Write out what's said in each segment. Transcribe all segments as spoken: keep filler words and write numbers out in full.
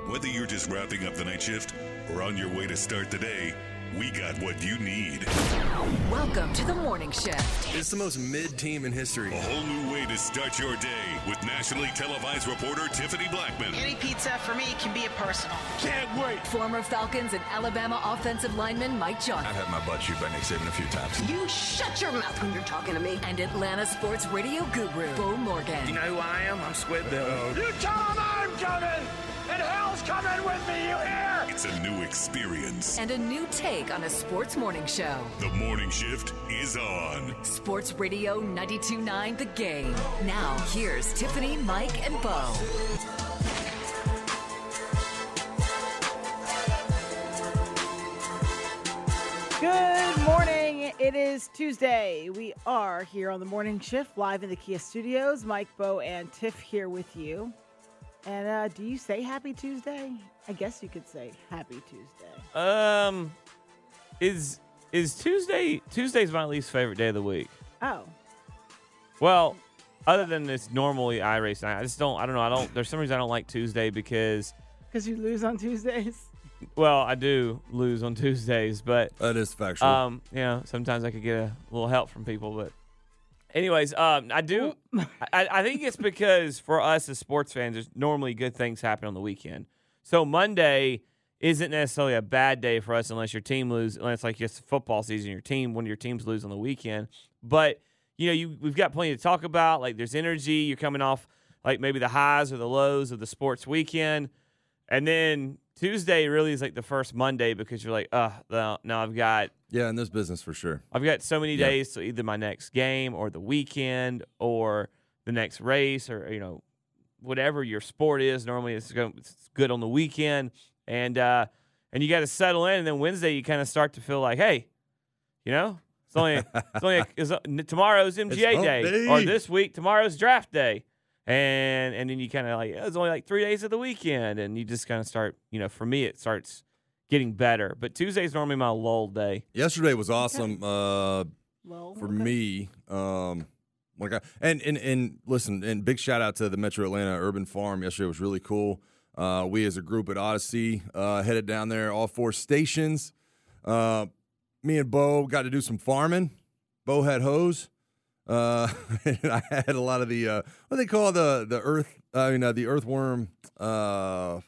Whether you're just wrapping up the night shift or on your way to start the day, we got what you need. Welcome to the Morning Shift. It's the most mid team in history. A whole new way to start your day with nationally televised reporter Tiffany Blackman. Any pizza for me can be a personal. Can't wait. Former Falcons and Alabama offensive lineman Mike Johnson. I've had my butt chewed by Nick Saban a few times. You shut your mouth when you're talking to me. And Atlanta sports radio guru Bo Morgan. You know who I am? I'm Squid Bill. You tell them I'm coming, and hell's coming with me, you hear? It's a new experience. And a new take on a sports morning show. The Morning Shift is on. Sports Radio ninety-two point nine The Game. Now, here's Tiffany, Mike, and Bo. Good morning. It is Tuesday. We are here on the Morning Shift, live in the Kia Studios. Mike, Bo, and Tiff here with you. And uh, do you say Happy Tuesday? I guess you could say Happy Tuesday. Um, is is Tuesday? Tuesday's my least favorite day of the week. Oh, Well, other than this normally I race night, I just don't. I don't know. I don't. There's some reason I don't like Tuesday because, because you lose on Tuesdays. well, I do lose on Tuesdays, but That is factual. um, you know, sometimes I could get a little help from people. But, anyways, um, I do. I, I think it's because for us as sports fans, there's normally good things happen on the weekend. So Monday isn't necessarily a bad day for us unless your team lose, unless like it's football season, your team, one of your teams lose on the weekend. But, you know, you we've got plenty to talk about. Like there's energy. You're coming off like maybe the highs or the lows of the sports weekend. And then Tuesday really is like the first Monday because you're like, uh, well, now I've got yeah, in this business for sure. I've got so many Yeah. days to either my next game or the weekend or the next race or, you know, whatever your sport is. Normally it's, go, it's good on the weekend. And uh, and you got to settle in. And then Wednesday you kind of start to feel like, hey, you know, it's only, it's only it's, uh, tomorrow's M G A It's day. hump day. Or this week, tomorrow's draft day. And and then you kind of like, it's only like three days of the weekend. And you just kind of start, you know, for me it starts getting better. But Tuesday's normally my lull day. Yesterday was awesome uh, Well, for okay. me. Um, like I, and, and, and listen, and big shout out to the Metro Atlanta Urban Farm. Yesterday was really cool. Uh, we as a group at Odyssey uh, headed down there, all four stations. Uh, me and Bo got to do some farming. Bo had hose. Uh, and I had a lot of the uh, what do they call the the earth? I mean uh, the earthworm, uh,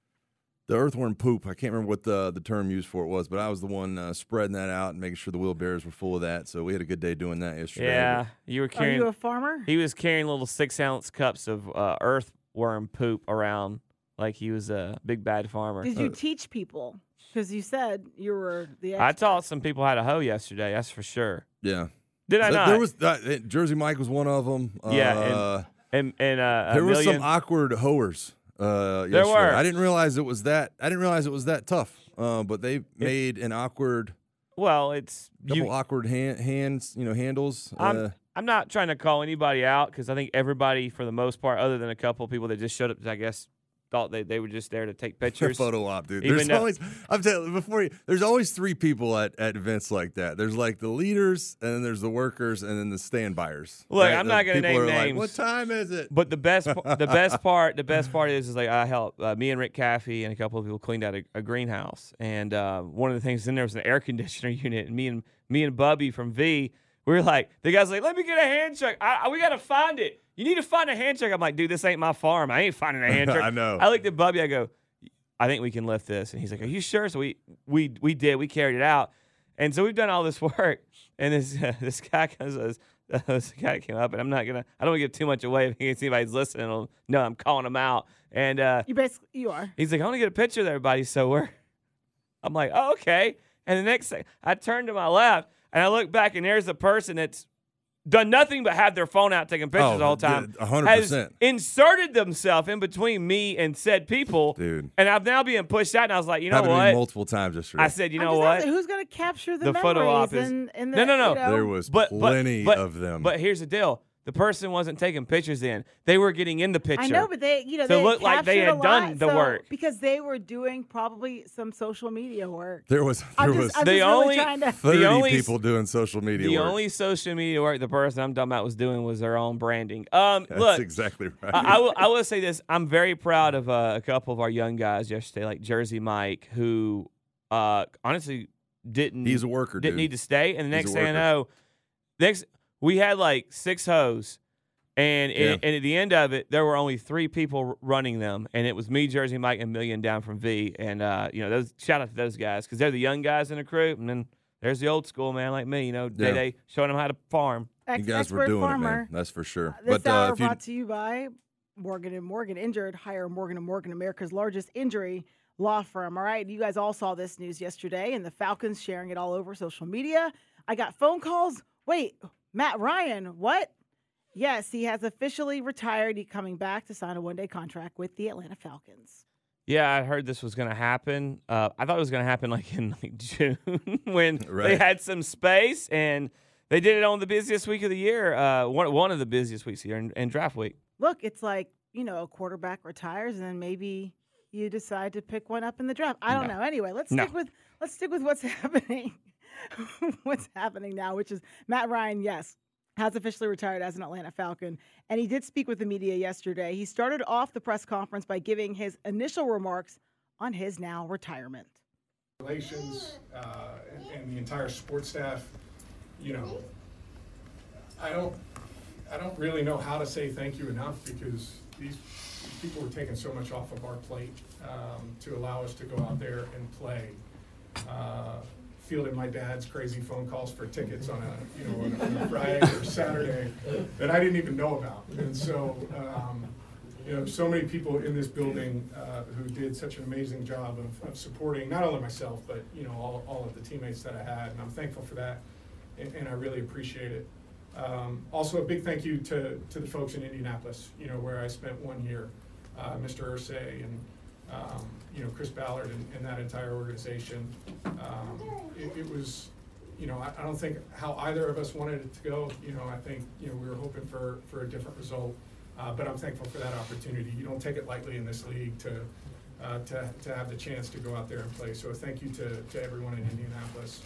the earthworm poop. I can't remember what the the term used for it was, but I was the one uh, spreading that out and making sure the wheelbarrows were full of that. So we had a good day doing that yesterday. Yeah, you were Are carrying. you a farmer? He was carrying little six ounce cups of uh, earthworm poop around like he was a big bad farmer. Did you teach people? Because you said you were the I expert. taught some people how to hoe yesterday. That's for sure. Yeah. Did I Th- not? There was uh, Jersey Mike was one of them. Yeah, Uh, and and uh, there a was million, some awkward hoers. Uh, There yesterday. were. I didn't realize it was that. I didn't realize it was that tough. Uh, but they made an awkward, Well, it's couple you. awkward hand, hands. You know, handles. Uh, I'm I'm not trying to call anybody out because I think everybody, for the most part, other than a couple of people that just showed up, I guess, thought they, they were just there to take pictures. photo op, dude. Even There's though- always. I'm telling you, before you. There's always three people at, at events like that. There's like the leaders, and then there's the workers, and then the standbyers. Look, Right? I'm The not gonna people name are like, names. what time is it? But the best, the best part, the best part is, is like I helped uh, me and Rick Caffey and a couple of people cleaned out a, a greenhouse, and uh, one of the things in there was an air conditioner unit. And me and me and Bubby from V, we were like, the guy's like, let me get a hand check. I, I, we gotta find it. You need to find a hand check. I'm like, dude, this ain't my farm. I ain't finding a hand check. I know. I looked at Bubby. I go, I think we can lift this, and he's like, are you sure? So we we we did. We carried it out, and so we've done all this work. And this uh, this guy comes. Uh, this guy came up, and I'm not gonna. I don't want to give too much away in case anybody's listening. I'll- No, I'm calling him out, and uh, You basically you are. he's like, I want to get a picture of everybody. So we're. I'm like, oh, okay. And the next thing, I turn to my left, and I look back, and there's the person that's done nothing but have their phone out taking pictures Oh, the whole time. a hundred has percent. inserted themselves in between me and said people. Dude. And I'm now being pushed out, and I was like, you know Happened to me what? multiple times yesterday. I said, you I'm know just what? asking, who's going to capture the, The photo op memories is- in, in the, No, no, no. you know? there was But- but- plenty but- of them. But here's the deal. the person wasn't taking pictures in. They were getting in the picture. I know, but they, you know, So it they looked like they captured had a done lot, the so- work. because they were doing probably some social media work. There was there I'm was just, I'm The just really only- trying to. thirty only- people doing social media The work. only social media work the person I'm talking about was doing was their own branding. Um, That's look, exactly right. I, I will. I will say this: I'm very proud of uh, a couple of our young guys yesterday, like Jersey Mike, who uh, honestly didn't. He's a worker, Didn't dude. need to stay, and the He's next a thing I worker. know, next we had like six hoes. And, Yeah. and at the end of it, there were only three people r- running them, and it was me, Jersey Mike, and Million down from V. And uh, you know, those shout out to those guys because they're the young guys in the crew, and then there's the old school man like me, you know, Day Yeah. Day showing them how to farm. you Ex- guys were expert doing farmer. it, man. That's for sure. This but uh, hour if you, brought to you by Morgan and Morgan. Injured, hire Morgan and Morgan, America's largest injury law firm. All right, you guys all saw this news yesterday, and the Falcons sharing it all over social media. I got phone calls. Wait, Matt Ryan, what? Yes, he has officially retired. He's coming back to sign a one-day contract with the Atlanta Falcons. Yeah, I heard this was going to happen. Uh, I thought it was going to happen like in like June when they Right. had some space, and they did it on the busiest week of the year, uh, one one of the busiest weeks here in, in draft week. Look, it's like, you know, a quarterback retires, and then maybe you decide to pick one up in the draft. I don't No. know. Anyway, let's No. stick with let's stick with what's happening. what's happening now, which is Matt Ryan, yes, has officially retired as an Atlanta Falcon. And he did speak with the media yesterday. He started off the press conference by giving his initial remarks on his now retirement. Relations uh, and, and the entire sports staff, you know, I don't, I don't really know how to say thank you enough because these, these people were taking so much off of our plate um, to allow us to go out there and play. Uh, fielded my dad's crazy phone calls for tickets on a, you know, on a, on a Friday or Saturday that I didn't even know about. And so, um, you know, so many people in this building uh, who did such an amazing job of, of supporting not only myself, but, you know, all, all of the teammates that I had. And I'm thankful for that, and, and I really appreciate it. Um, also, a big thank you to, to the folks in Indianapolis, you know, where I spent one year, uh, Mister Irsay and, um, you know, Chris Ballard and, and that entire organization. Um, it, it was, you know, I, I don't think how either of us wanted it to go. You know, I think, you know, we were hoping for, for a different result, uh, but I'm thankful for that opportunity. You don't take it lightly in this league to, uh, to, to have the chance to go out there and play. So thank you to, to everyone in Indianapolis.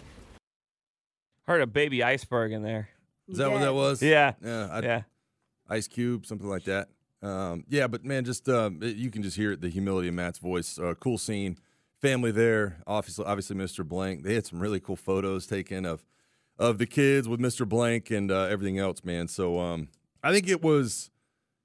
Heard a baby iceberg in there. Is that what that was? Yeah. Yeah. I, Yeah. Ice Cube, something like that. Um, yeah, but man, just um, it, you can just hear it, the humility in Matt's voice. Uh, cool scene, family there. Obviously, obviously, Mister Blank. They had some really cool photos taken of of the kids with Mister Blank and uh, everything else, man. So um, I think it was,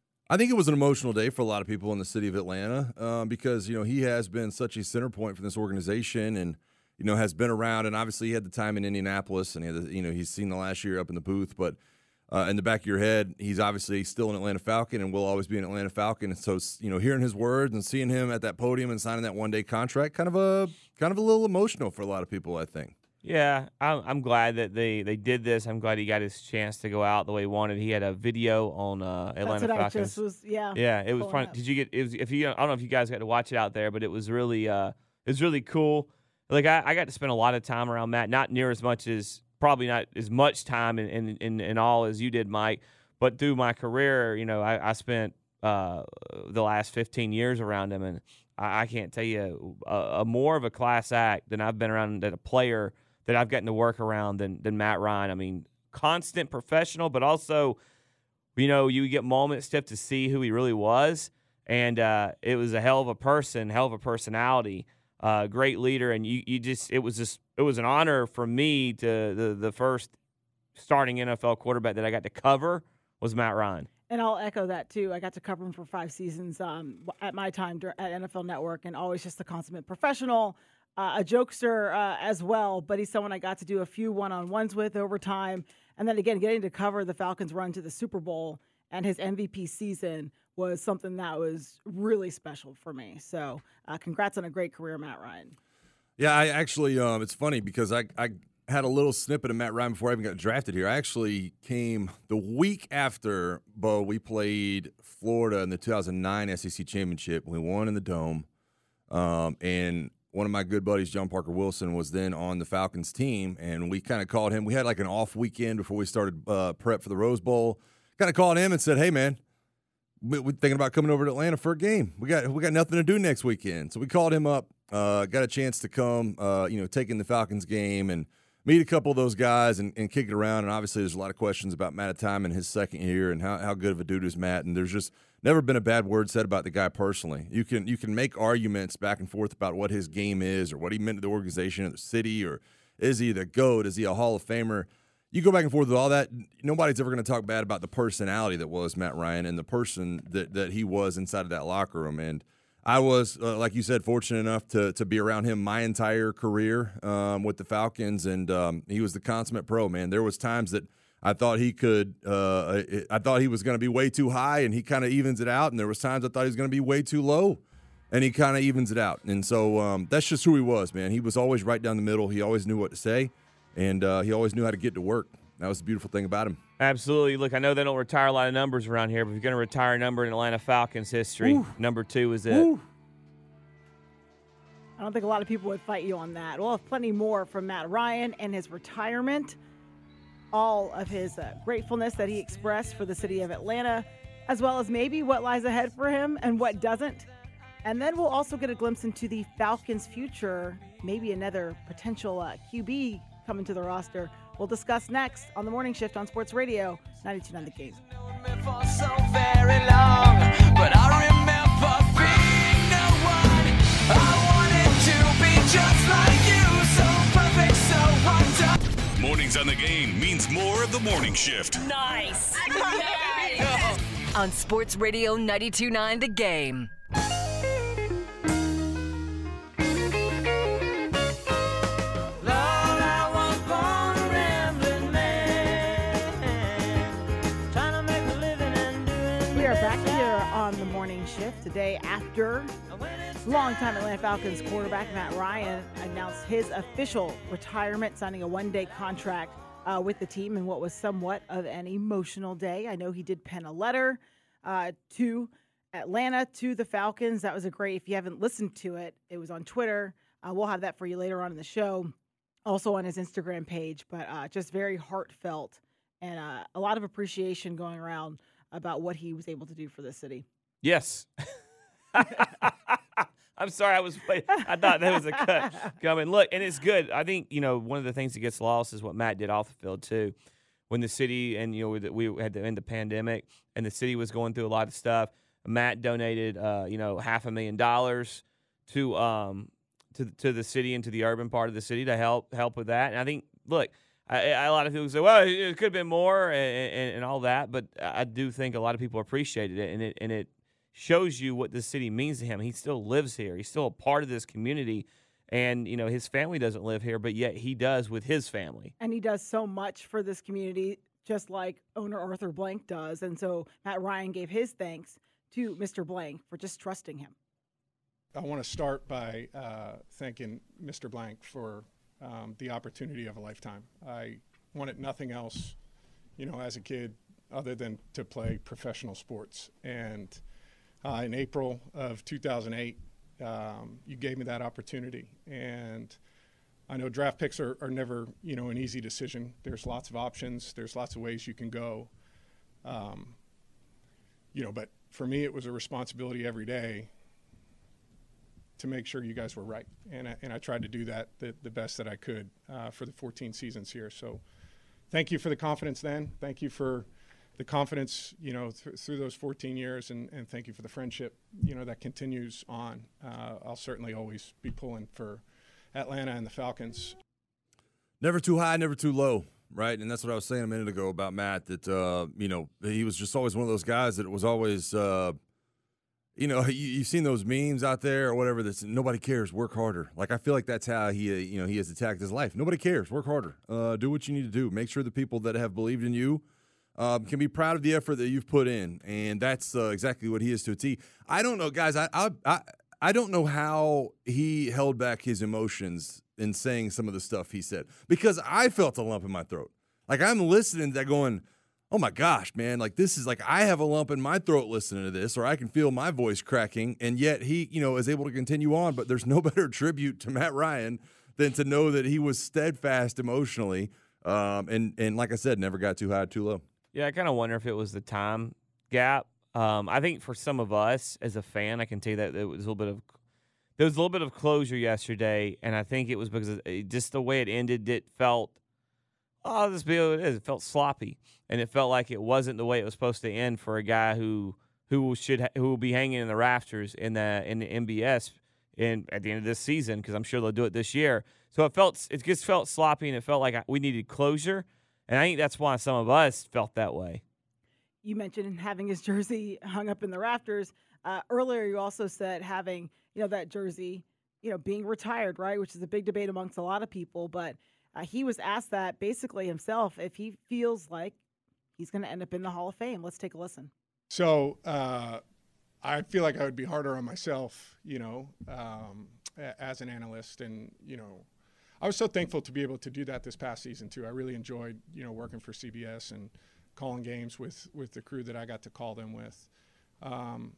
I think it was an emotional day for a lot of people in the city of Atlanta um, because you know he has been such a center point for this organization and you know has been around, and obviously he had the time in Indianapolis and he had the, you know he's seen the last year up in the booth, but. Uh, in the back of your head, he's obviously still an Atlanta Falcon and will always be an Atlanta Falcon. And so, you know, hearing his words and seeing him at that podium and signing that one-day contract, kind of a kind of a little emotional for a lot of people, I think. Yeah, I'm, I'm glad that they, they did this. I'm glad he got his chance to go out the way he wanted. He had a video on uh, Atlanta That's what Falcons. I just was, yeah. Yeah, it was pulling fun. up. Did you get? It was, if you, I don't know if you guys got to watch it out there, but it was really, uh, it was really cool. Like I, I got to spend a lot of time around Matt, not near as much as probably not as much time in in, in, in all as you did, Mike. But through my career, you know, I, I spent uh, the last fifteen years around him, and I, I can't tell you a, a more of a class act than I've been around that a player that I've gotten to work around than than Matt Ryan. I mean, constant professional, but also, you know, you get moments to to see who he really was, and uh, it was a hell of a person, hell of a personality, uh, great leader, and you you just it was just it was an honor for me to the the first starting N F L quarterback that I got to cover was Matt Ryan. And I'll echo that too. I got to cover him for five seasons um, at my time dur- at N F L Network, and always just a consummate professional, uh, a jokester uh, as well. But he's someone I got to do a few one-on-ones with over time, and then again getting to cover the Falcons' run to the Super Bowl and his M V P season was something that was really special for me. So, uh, congrats on a great career, Matt Ryan. Yeah, I actually, um, it's funny because I, I had a little snippet of Matt Ryan before I even got drafted here. I actually came the week after, Bo, we played Florida in the two thousand nine S E C Championship. We won in the Dome. Um, and one of my good buddies, John Parker Wilson, was then on the Falcons team. And we kind of called him. We had like an off weekend before we started uh, prep for the Rose Bowl. kind of called him and said, hey, man, we, we're thinking about coming over to Atlanta for a game. We got we got nothing to do next weekend. So we called him up, uh, got a chance to come, uh, you know, take in the Falcons game and meet a couple of those guys and, and kick it around. And obviously there's a lot of questions about Matt Timon, his second year, and how, how good of a dude is Matt. And there's just never been a bad word said about the guy personally. You can you can make arguments back and forth about what his game is or what he meant to the organization or the city, or is he the GOAT? Is he a Hall of Famer? You go back and forth with all that. Nobody's ever going to talk bad about the personality that was Matt Ryan and the person that, that he was inside of that locker room. And I was, uh, like you said, fortunate enough to to be around him my entire career um, with the Falcons, and um, he was the consummate pro, man. There was times that I thought he could, uh, I thought he was going to be way too high, and he kind of evens it out. And there was times I thought he was going to be way too low, and he kind of evens it out. And so um, that's just who he was, man. He was always right down the middle. He always knew what to say, and uh, he always knew how to get to work. That was the beautiful thing about him. Absolutely. Look, I know they don't retire a lot of numbers around here, but if you're going to retire a number in Atlanta Falcons history, Ooh. number two is it. Ooh. I don't think a lot of people would fight you on that. We'll have plenty more from Matt Ryan and his retirement, all of his uh, gratefulness that he expressed for the city of Atlanta, as well as maybe what lies ahead for him and what doesn't. And then we'll also get a glimpse into the Falcons' future, maybe another potential uh, Q B coming to the roster. We'll discuss next on the Morning Shift on Sports Radio ninety-two point nine The Game. For so very long, but I remember being no one. I wanted to be just like you, so perfect, so wonderful. Mornings on The Game means more of the Morning Shift. Nice. nice. On Sports Radio ninety-two point nine The Game. Shift today after longtime Atlanta Falcons quarterback Matt Ryan announced his official retirement, signing a one-day contract uh, with the team in what was somewhat of an emotional day. I know he did pen a letter uh, to Atlanta, to the Falcons. That was a great, if you haven't listened to it, it was on Twitter. Uh, we'll have that for you later on in the show, also on his Instagram page, but uh, just very heartfelt and uh, a lot of appreciation going around about what he was able to do for the city. Yes. I'm sorry. I was. I thought that was a cut coming. Look, and it's good. I think, you know, one of the things that gets lost is what Matt did off the field too. When the city and you know we had to end the pandemic and the city was going through a lot of stuff, Matt donated, uh, you know, half a million dollars to um to to the city and to the urban part of the city to help help with that. And I think, look, I, I, a lot of people say, well, it could have been more and, and, and all that, but I do think a lot of people appreciated it, and it and it. shows you what this city means to him. He still lives here. He's still a part of this community. And, you know, his family doesn't live here, but yet he does with his family. And he does so much for this community, just like owner Arthur Blank does. And so Matt Ryan gave his thanks to Mister Blank for just trusting him. I want to start by uh, thanking Mister Blank for um, the opportunity of a lifetime. I wanted nothing else, you know, as a kid other than to play professional sports. And Uh, in April of two thousand eight, um, you gave me that opportunity. And I know draft picks are, are never, you know, an easy decision. There's lots of options. There's lots of ways you can go. Um, you know, but for me, it was a responsibility every day to make sure you guys were right. And I, and I tried to do that the, the best that I could uh, for the fourteen seasons here. So thank you for the confidence then. Thank you for the confidence, you know, th- through those fourteen years, and, and thank you for the friendship, you know, that continues on. Uh, I'll certainly always be pulling for Atlanta and the Falcons. Never too high, never too low, right? And that's what I was saying a minute ago about Matt, that, uh, you know, he was just always one of those guys that was always, uh, you know, you, you've seen those memes out there or whatever that's nobody cares, work harder. Like, I feel like that's how he, uh, you know, he has attacked his life. Nobody cares, work harder. Uh, do what you need to do. Make sure the people that have believed in you Um, can be proud of the effort that you've put in, and that's uh, exactly what he is to a T. I don't know, guys. I, I I I don't know how he held back his emotions in saying some of the stuff he said, because I felt a lump in my throat. Like, I'm listening to that going, oh my gosh, man! Like, this is like I have a lump in my throat listening to this, or I can feel my voice cracking, and yet he, you know, is able to continue on. But there's no better tribute to Matt Ryan than to know that he was steadfast emotionally, um, and and like I said, never got too high, too low. Yeah, I kind of wonder if it was the time gap. Um, I think for some of us as a fan, I can tell you that there was a little bit of there was a little bit of closure yesterday, and I think it was because it, just the way it ended, it felt oh, this be what it is. It felt sloppy, and it felt like it wasn't the way it was supposed to end for a guy who who should ha- who will be hanging in the rafters in the in the M B S in at the end of this season, because I'm sure they'll do it this year. So it felt it just felt sloppy, and it felt like we needed closure, and I think that's why some of us felt that way. You mentioned having his jersey hung up in the rafters. Uh, earlier, you also said having, you know, that jersey, you know, being retired, right, which is a big debate amongst a lot of people. But uh, he was asked that basically himself if he feels like he's going to end up in the Hall of Fame. Let's take a listen. So uh, I feel like I would be harder on myself, you know, um, as an analyst. And, you know, I was so thankful to be able to do that this past season, too. I really enjoyed, you know, working for C B S and calling games with, with the crew that I got to call them with. Um,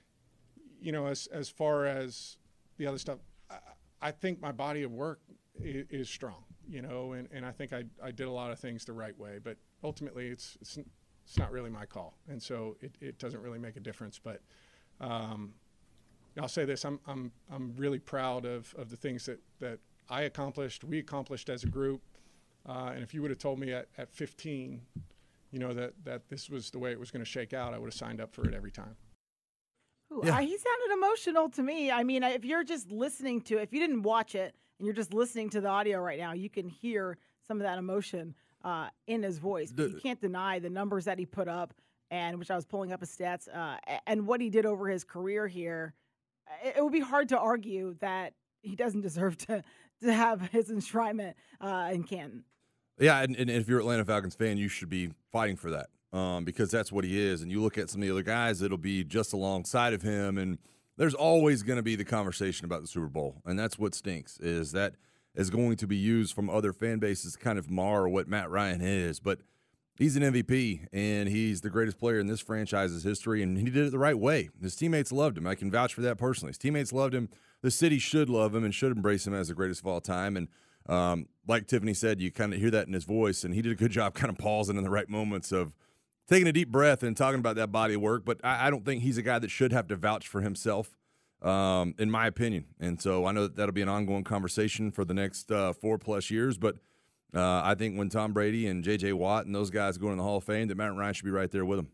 you know, as as far as the other stuff, I, I think my body of work is, is strong, you know, and, and I think I, I did a lot of things the right way. But ultimately, it's it's, it's not really my call. And so it, it doesn't really make a difference. But um, I'll say this, I'm I'm I'm really proud of, of the things that, that I accomplished, we accomplished as a group. Uh, and if you would have told me at, at fifteen, you know, that, that this was the way it was going to shake out, I would have signed up for it every time. Ooh, Yeah. uh, he sounded emotional to me. I mean, if you're just listening to it, if you didn't watch it and you're just listening to the audio right now, you can hear some of that emotion uh, in his voice. But The- you can't deny the numbers that he put up, and which I was pulling up his stats, uh, a- and what he did over his career here. It, it would be hard to argue that he doesn't deserve to, to have his enshrinement uh, in Canton. Yeah, and, and if you're an Atlanta Falcons fan, you should be fighting for that um, because that's what he is. And you look at some of the other guys that'll be just alongside of him, and there's always going to be the conversation about the Super Bowl. And that's what stinks, is that is going to be used from other fan bases to kind of mar what Matt Ryan is. But he's an M V P, and he's the greatest player in this franchise's history, and he did it the right way. His teammates loved him. I can vouch for that personally. His teammates loved him. The city should love him and should embrace him as the greatest of all time. And Um, like Tiffany said, you kind of hear that in his voice, and he did a good job kind of pausing in the right moments of taking a deep breath and talking about that body of work. But I, I don't think he's a guy that should have to vouch for himself, um, in my opinion. And so I know that that'll be an ongoing conversation for the next uh, four-plus years. But uh, I think when Tom Brady and J J. Watt and those guys go in the Hall of Fame, that Matt Ryan should be right there with him.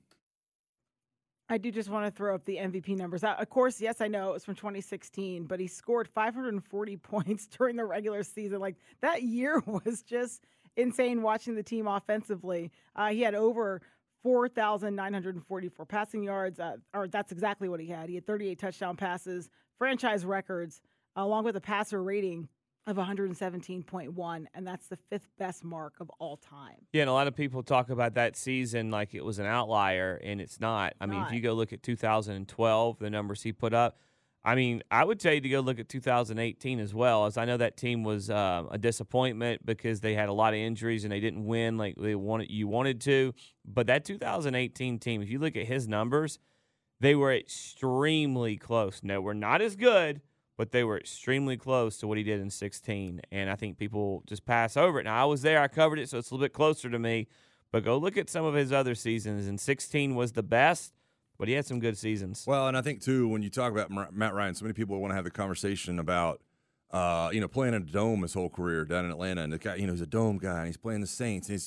I do just want to throw up the M V P numbers. Uh, Of course, yes, I know it was from twenty sixteen, but he scored five hundred forty points during the regular season. Like, that year was just insane watching the team offensively. Uh, he had over four thousand nine hundred forty-four passing yards, uh, or that's exactly what he had. He had thirty-eight touchdown passes, franchise records, along with a passer rating of one hundred seventeen point one, and that's the fifth best mark of all time. Yeah, and a lot of people talk about that season like it was an outlier, and it's not. I mean, Not. if you go look at two thousand twelve, the numbers he put up, I mean, I would tell you to go look at two thousand eighteen as well, as I know that team was uh, a disappointment because they had a lot of injuries and they didn't win like they wanted you wanted to. But that two thousand eighteen team, if you look at his numbers, they were extremely close. No, we're not as good, but they were extremely close to what he did in sixteen, and I think people just pass over it. Now, I was there, I covered it, so it's a little bit closer to me, but go look at some of his other seasons, and sixteen was the best, but he had some good seasons. Well, and I think, too, when you talk about Mar- Matt Ryan, so many people want to have the conversation about, uh, you know, playing in a dome his whole career down in Atlanta, and the guy, you know, he's a dome guy, and he's playing the Saints. He's,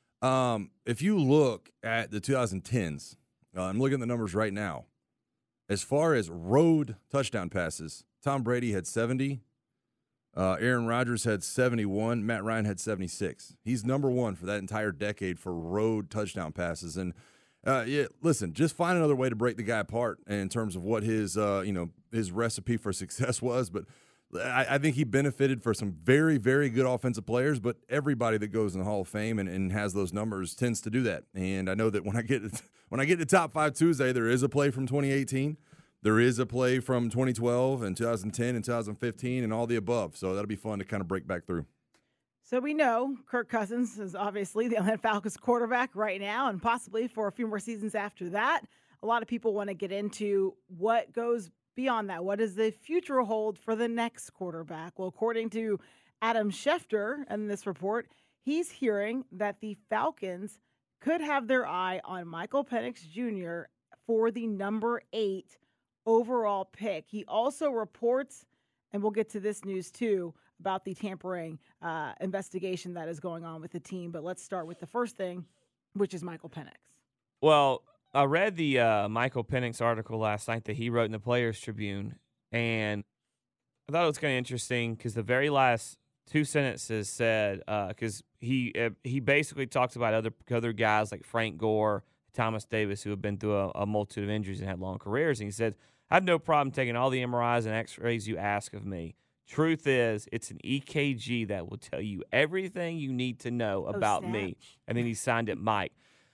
um, if you look at the twenty tens, uh, I'm looking at the numbers right now. As far as road touchdown passes, Tom Brady had seventy. Uh, Aaron Rodgers had seventy-one. Matt Ryan had seventy-six. He's number one for that entire decade for road touchdown passes. And uh, yeah, listen, just find another way to break the guy apart in terms of what his uh, you know his recipe for success was. But I, I think he benefited for some very, very good offensive players. But everybody that goes in the Hall of Fame and, and has those numbers tends to do that. And I know that when I get when I get to Top Five Tuesday, there is a play from twenty eighteen. There is a play from twenty twelve and two thousand ten and two thousand fifteen and all the above. So that'll be fun to kind of break back through. So we know Kirk Cousins is obviously the Atlanta Falcons quarterback right now and possibly for a few more seasons after that. A lot of people want to get into what goes beyond that. What does the future hold for the next quarterback? Well, according to Adam Schefter in this report, he's hearing that the Falcons could have their eye on Michael Penix Junior for the number eight overall pick. He also reports, and we'll get to this news too, about the tampering uh, investigation that is going on with the team. But let's start with the first thing, which is Michael Penix. Well, I read the uh, Michael Penix article last night that he wrote in the Players Tribune, and I thought it was kind of interesting because the very last two sentences said, because uh, he uh, he basically talks about other other guys like Frank Gore, Thomas Davis, who have been through a, a multitude of injuries and had long careers, and he said, I have no problem taking all the M R Is and X-rays you ask of me. Truth is, it's an E K G that will tell you everything you need to know about snap. me. And then he signed it Mike.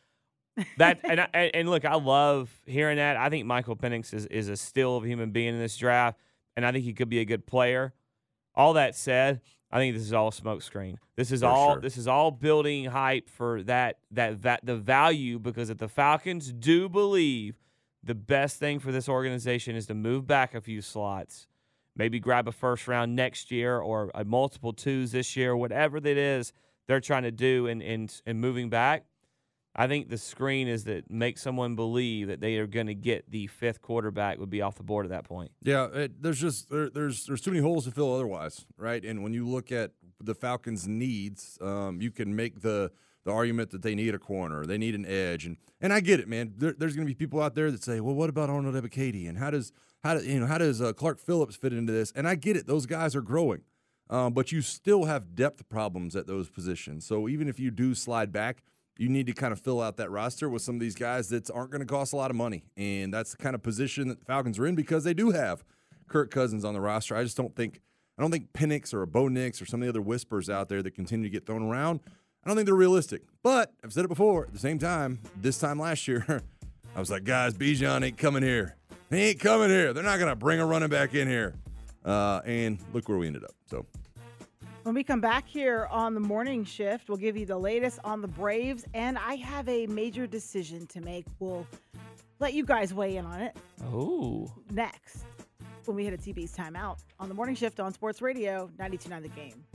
That and, I, and look, I love hearing that. I think Michael Penix is, is a still of a human being in this draft, and I think he could be a good player. All that said, I think this is all a smokescreen. This is For all sure. this is all building hype for that that that the value, because if the Falcons do believe the best thing for this organization is to move back a few slots, maybe grab a first round next year or a multiple twos this year, whatever that is they're trying to do in in, in moving back. I think the screen is that make someone believe that they are going to get the fifth quarterback would be off the board at that point. Yeah, it, there's just there, there's there's too many holes to fill otherwise, right? And when you look at the Falcons' needs, um, you can make the the argument that they need a corner, they need an edge, and and I get it, man. There, there's going to be people out there that say, well, what about Arnold Ebiketie, and how does how do you know how does uh, Clark Phillips fit into this? And I get it; those guys are growing, um, but you still have depth problems at those positions. So even if you do slide back, you need to kind of fill out that roster with some of these guys that aren't going to cost a lot of money. And that's the kind of position that the Falcons are in because they do have Kirk Cousins on the roster. I just don't think I don't think Penix or a Bo Nix or some of the other whispers out there that continue to get thrown around, I don't think they're realistic. But I've said it before, at the same time, this time last year, I was like, guys, Bijan ain't coming here. He ain't coming here. They're not going to bring a running back in here. Uh, and look where we ended up. So. When we come back here on the morning shift, we'll give you the latest on the Braves, and I have a major decision to make. We'll let you guys weigh in on it. Oh. Next, when we hit a T B's timeout on the morning shift on Sports Radio ninety-two point nine The Game.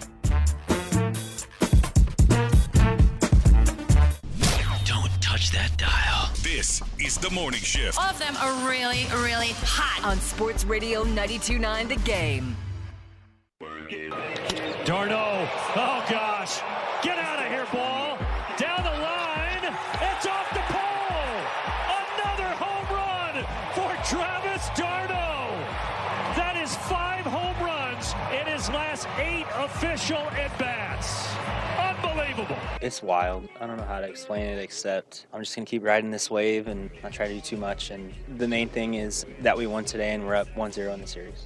Don't touch that dial. This is the morning shift. All of them are really, really hot on Sports Radio ninety-two point nine The Game. Darno, oh gosh, get out of here, ball, down the line, it's off the pole, another home run for Travis Darno. That is five home runs in his last eight official at-bats. Unbelievable. It's wild. I don't know how to explain it, except I'm just going to keep riding this wave and not try to do too much. And the main thing is that we won today and we're up one zero in the series.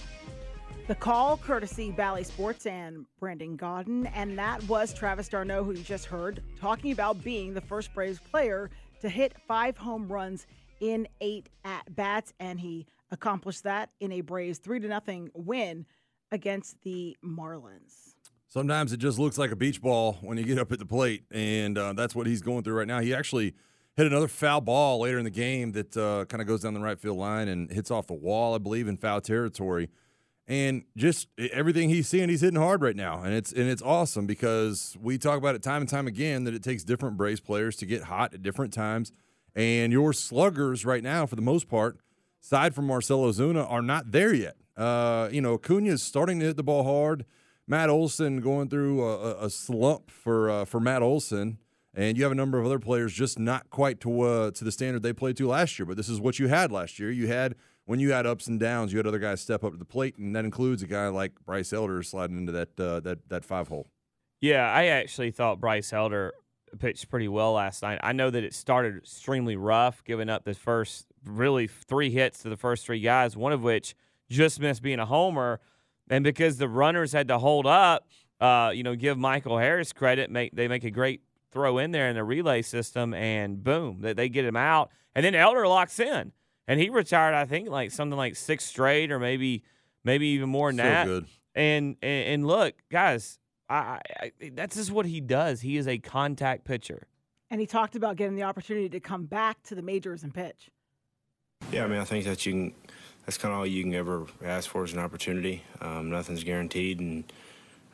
The call, courtesy Bally Sports and Brandon Gaudin, and that was Travis Darno, who you just heard, talking about being the first Braves player to hit five home runs in eight at-bats, and he accomplished that in a Braves three to nothing win against the Marlins. Sometimes it just looks like a beach ball when you get up at the plate, and uh, that's what he's going through right now. He actually hit another foul ball later in the game that uh, kind of goes down the right field line and hits off the wall, I believe, in foul territory. And just everything he's seeing, he's hitting hard right now. And it's and it's awesome because we talk about it time and time again that it takes different Braves players to get hot at different times. And your sluggers right now, for the most part, aside from Marcell Ozuna, are not there yet. Uh, you know, Acuna's starting to hit the ball hard. Matt Olson going through a, a slump for uh, for Matt Olson. And you have a number of other players just not quite to uh, to the standard they played to last year. But this is what you had last year. You had – when you had ups and downs, you had other guys step up to the plate, and that includes a guy like Bryce Elder sliding into that uh, that that five hole. Yeah, I actually thought Bryce Elder pitched pretty well last night. I know that it started extremely rough, giving up the first really three hits to the first three guys, one of which just missed being a homer. And because the runners had to hold up, uh, you know, give Michael Harris credit, make they make a great throw in there in the relay system, and boom, they, they get him out. And then Elder locks in. And he retired, I think, like something like six straight, or maybe, maybe even more than So that. good. And, and and look, guys, I, I that's just what he does. He is a contact pitcher. And he talked about getting the opportunity to come back to the majors and pitch. Yeah, I mean, I think that you can. That's kind of all you can ever ask for is an opportunity. Um, nothing's guaranteed, and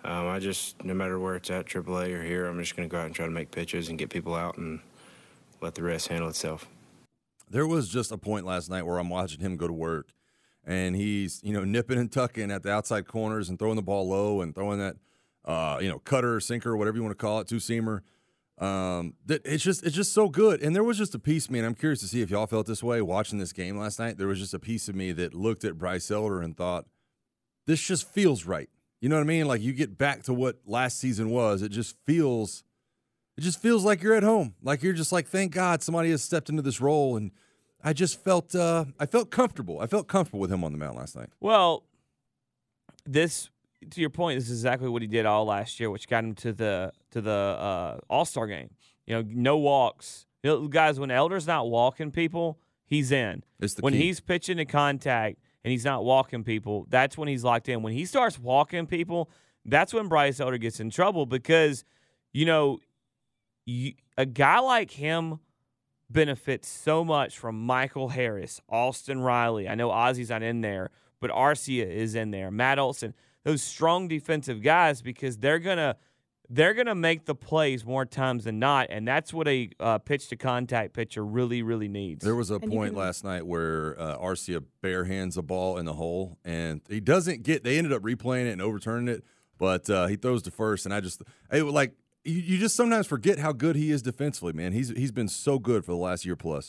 Um, I just, no matter where it's at, triple A or here, I'm just going to go out and try to make pitches and get people out and let the rest handle itself. There was just a point last night where I'm watching him go to work, and he's, you know, nipping and tucking at the outside corners and throwing the ball low and throwing that, uh, you know, cutter, sinker, whatever you want to call it, two-seamer. Um, that it's just it's just so good. And there was just a piece of me, and I'm curious to see if y'all felt this way watching this game last night. There was just a piece of me that looked at Bryce Elder and thought, this just feels right. You know what I mean? Like, you get back to what last season was. It just feels it just feels like you're at home. Like, you're just like, thank God somebody has stepped into this role. And I just felt uh, I felt comfortable. I felt comfortable with him on the mound last night. Well, this to your point, this is exactly what he did all last year, which got him to the to the uh, All-Star game. You know, no walks. You know, guys, when Elder's not walking people, he's in. It's the when key. he's pitching to contact and he's not walking people, that's when he's locked in. When he starts walking people, that's when Bryce Elder gets in trouble because, you know, you, a guy like him benefits so much from Michael Harris, Austin Riley. I know Ozzy's not in there, but Arcia is in there. Matt Olson, those strong defensive guys, because they're gonna they're gonna make the plays more times than not, and that's what a uh, pitch to contact pitcher really really needs. There was a And point can- last night where uh, Arcia bare hands a ball in the hole, and he doesn't get. They ended up replaying it and overturning it, but uh, he throws to first, and I just it was like you, you just sometimes forget how good he is defensively, man. He's he's been so good for the last year plus.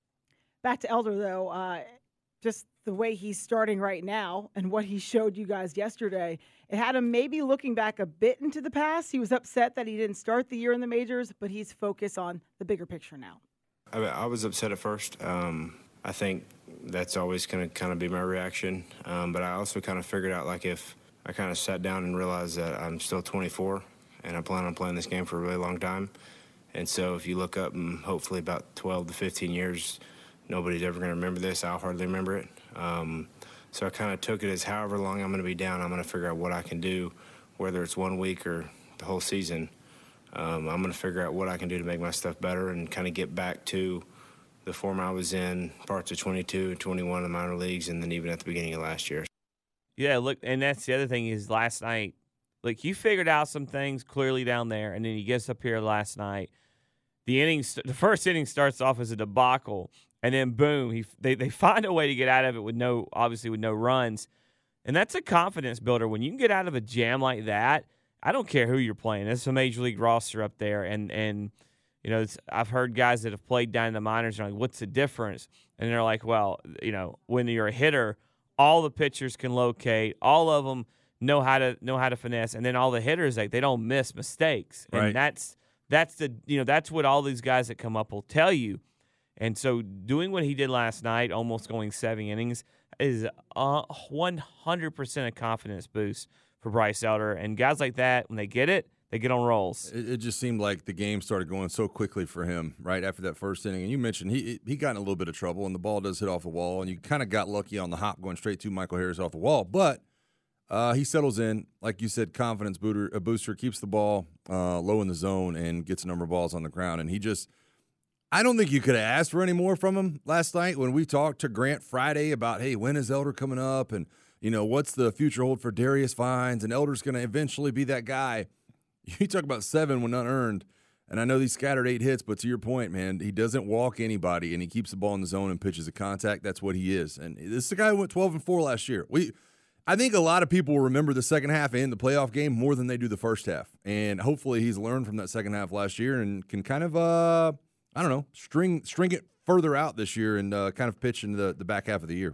Back to Elder, though, uh, just the way he's starting right now and what he showed you guys yesterday, it had him maybe looking back a bit into the past. He was upset that he didn't start the year in the majors, but he's focused on the bigger picture now. I, I was upset at first. Um, I think that's always going to kind of be my reaction. Um, but I also kind of figured out, like, if I kind of sat down and realized that I'm still twenty-four and I plan on playing this game for a really long time. And so if you look up and hopefully about twelve to fifteen years, nobody's ever going to remember this. I'll hardly remember it. Um, so I kind of took it as however long I'm going to be down, I'm going to figure out what I can do, whether it's one week or the whole season. Um, I'm going to figure out what I can do to make my stuff better and kind of get back to the form I was in parts of twenty-two, twenty-one in the minor leagues, and then even at the beginning of last year. Yeah, look, and that's the other thing is last night, like you figured out some things clearly down there, and then he gets up here last night. The innings, the first inning starts off as a debacle, and then boom, he they they find a way to get out of it with no, obviously with no runs, and that's a confidence builder. When you can get out of a jam like that, I don't care who you're playing. It's a major league roster up there, and and you know it's, I've heard guys that have played down in the minors are like, "What's the difference?" And they're like, "Well, you know, when you're a hitter, all the pitchers can locate, all of them know how to know how to finesse, and then all the hitters like they don't miss mistakes, and Right. that's that's the you know that's what all these guys that come up will tell you." And so doing what he did last night, almost going seven innings, is a one hundred percent a confidence boost for Bryce Elder. And guys like that, when they get it, they get on rolls. It, it just seemed like the game started going so quickly for him right after that first inning. And you mentioned he he got in a little bit of trouble, and the ball does hit off the wall, and you kind of got lucky on the hop going straight to Michael Harris off the wall. But uh, he settles in, like you said, confidence booster, a booster, keeps the ball uh, low in the zone and gets a number of balls on the ground. And he just – I don't think you could have asked for any more from him last night when we talked to Grant Friday about, hey, when is Elder coming up? And, you know, what's the future hold for Darius Vines? And Elder's going to eventually be that guy. You talk about seven when none earned. And I know he scattered eight hits, but to your point, man, he doesn't walk anybody, and he keeps the ball in the zone and pitches a contact. That's what he is. And this is the guy who went twelve and four last year. We, I think a lot of people will remember the second half and the playoff game more than they do the first half. And hopefully he's learned from that second half last year and can kind of uh, – I don't know, string string it further out this year and uh, kind of pitch in the, the back half of the year.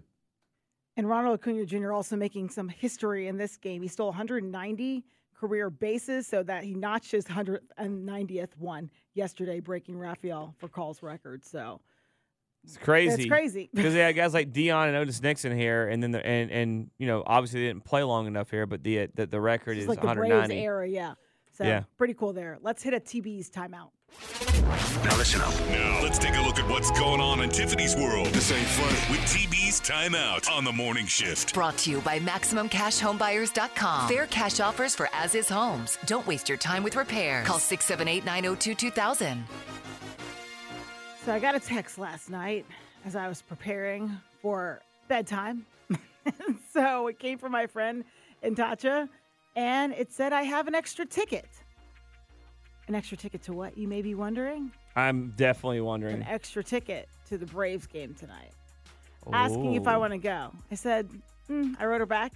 And Ronald Acuna Junior also making some history in this game. He stole one hundred ninety career bases, so that he notched his one hundred ninetieth one yesterday, breaking Rafael for Carl's record. So It's crazy. It's crazy. Because they had guys like Dion and Otis Nixon here, and then the, and and you know obviously they didn't play long enough here, but the the, the record it's is like the one hundred Braves ninety. era, yeah. So Yeah. pretty cool there. Let's hit a T B's timeout. Now listen up. Now let's take a look at what's going on in Tiffany's world. This ain't fun. With T B's Timeout on the morning shift. Brought to you by Maximum Cash Home Buyers dot com. Fair cash offers for as-is homes. Don't waste your time with repairs. Call six seven eight, nine oh two, two thousand. So I got a text last night as I was preparing for bedtime. So it came from my friend Intacha, and it said I have an extra ticket. An extra ticket to what, you may be wondering? I'm definitely wondering. An extra ticket to the Braves game tonight. Ooh. Asking if I want to go. I said, mm, I wrote her back.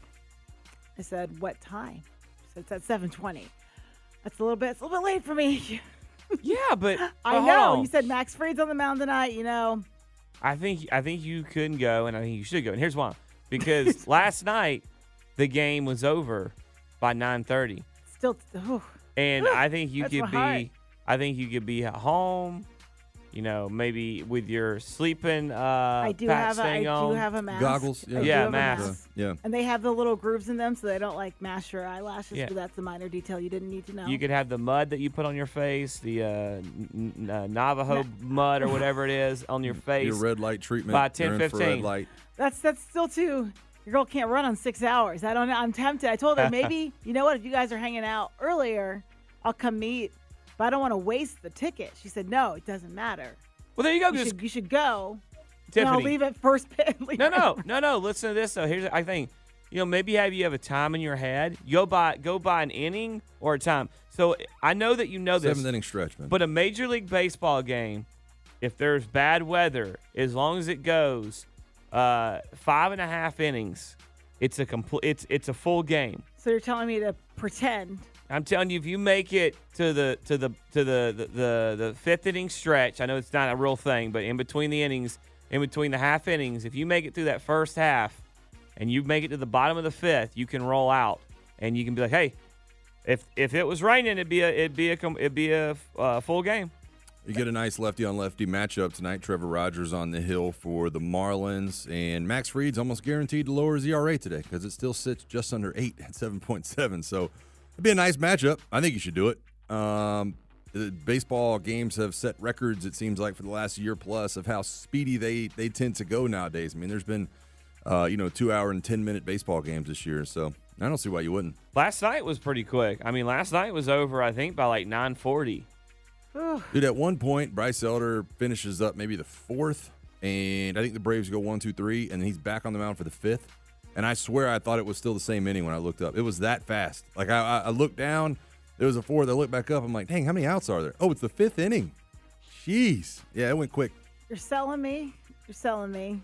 I said, what time? She said, it's at seven twenty. That's a little bit, it's a little bit late for me. Yeah, but, but I know. You said Max Fried's on the mound tonight, you know. I think I think you couldn't go, and I think you should go. And here's why. Because last night, the game was over by nine thirty. Still, ooh. And Ooh, I think you that's could my be, heart. I think you could be at home, you know, maybe with your sleeping uh, I do patch have a, I thing do on. have a mask. Goggles, yeah. I do Yeah, have a mask. Yeah. And they have the little grooves in them so they don't like mash your eyelashes, Yeah. but that's a minor detail you didn't need to know. You could have the mud that you put on your face, the uh, n- n- uh, Navajo mud or whatever it is on your face. Your red light treatment. By ten your infrared fifteen. light. That's that's still too. Your girl can't run on six hours. I don't know. I'm tempted. I told her maybe, you know what, if you guys are hanging out earlier, I'll come meet. But I don't want to waste the ticket. She said, no, it doesn't matter. Well, there you go. You, Just, should, you should go. Tiffany. And I'll leave at first pit. No, no, no, no. Listen to this though. Here's I think, you know, maybe have you have a time in your head. Go by go by an inning or a time. So I know that you know this. Seventh inning stretch, man. But a Major League Baseball game, if there's bad weather, as long as it goes uh, five and a half innings, it's a complete. It's it's a full game. So you're telling me to pretend. I'm telling you, if you make it to the to the to the the, the, the fifth inning stretch, I know it's not a real thing, but in between the innings, in between the half innings, if you make it through that first half, and you make it to the bottom of the fifth, you can roll out, and you can be like, hey, if if it was raining, it'd be a it'd be a it'd be a uh, full game. You get a nice lefty on lefty matchup tonight. Trevor Rogers on the hill for the Marlins, and Max Fried's almost guaranteed to lower his E R A today because it still sits just under eight at seven point seven. So it'd be a nice matchup. I think you should do it. Um, the baseball games have set records, it seems like, for the last year plus of how speedy they, they tend to go nowadays. I mean, there's been, uh, you know, two hour and ten minute baseball games this year, so I don't see why you wouldn't. Last night was pretty quick. I mean, last night was over, I think, by like nine forty. Dude, at one point, Bryce Elder finishes up maybe the fourth, and I think the Braves go one, two, three, and he's back on the mound for the fifth. And I swear I thought it was still the same inning when I looked up. It was that fast. Like, I, I looked down, there was a fourth. I looked back up. I'm like, dang, how many outs are there? Oh, it's the fifth inning. Jeez. Yeah, it went quick. You're selling me. You're selling me.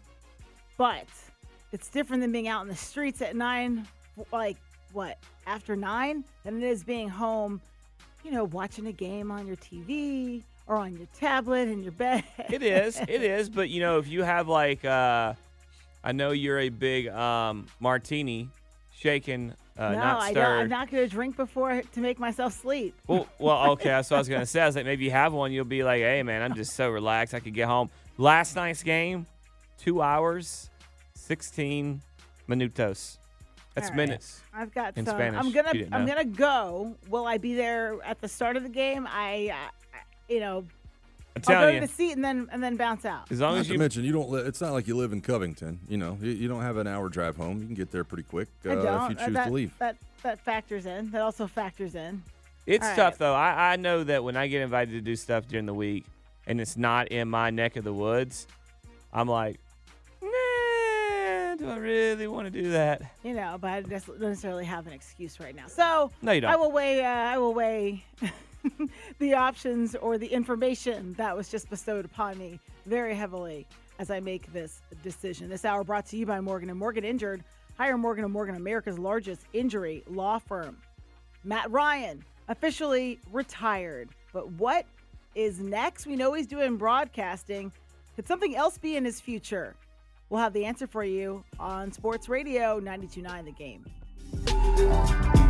But it's different than being out in the streets at nine, like, what, after nine, than it is being home, you know, watching a game on your T V or on your tablet in your bed. It is. It is. But, you know, if you have, like, uh, I know you're a big um, martini, shaken, uh, no, not I stirred. don't, I'm not going to drink before to make myself sleep. Well, well, okay. That's what I was gonna say. I was like, maybe you have one. You'll be like, hey, man, I'm just so relaxed. I could get home. Last night's game, two hours, sixteen minutos. That's All right. minutes. I've got in some. Spanish. I'm gonna. You didn't I'm know. gonna go. Will I be there at the start of the game? I, uh, you know, I'm I'll go telling to you. the seat and then and then bounce out. As long Not as to you mention, you don't. Li- it's not like you live in Covington. You know, you, you don't have an hour drive home. You can get there pretty quick uh, I don't. if you choose that, to leave. That that factors in. That also factors in. It's All tough right. though. I, I know that when I get invited to do stuff during the week and it's not in my neck of the woods, I'm like, nah, do I really want to do that? You know, but I just don't necessarily have an excuse right now. So No, you don't. I will weigh. Uh, I will weigh the options or the information that was just bestowed upon me very heavily as I make this decision. This hour brought to you by Morgan and Morgan. Injured, hire Morgan and Morgan, America's largest injury law firm. Matt Ryan officially retired, but what is next? We know he's doing broadcasting. Could something else be in his future? We'll have the answer for you on Sports Radio ninety-two point nine The Game.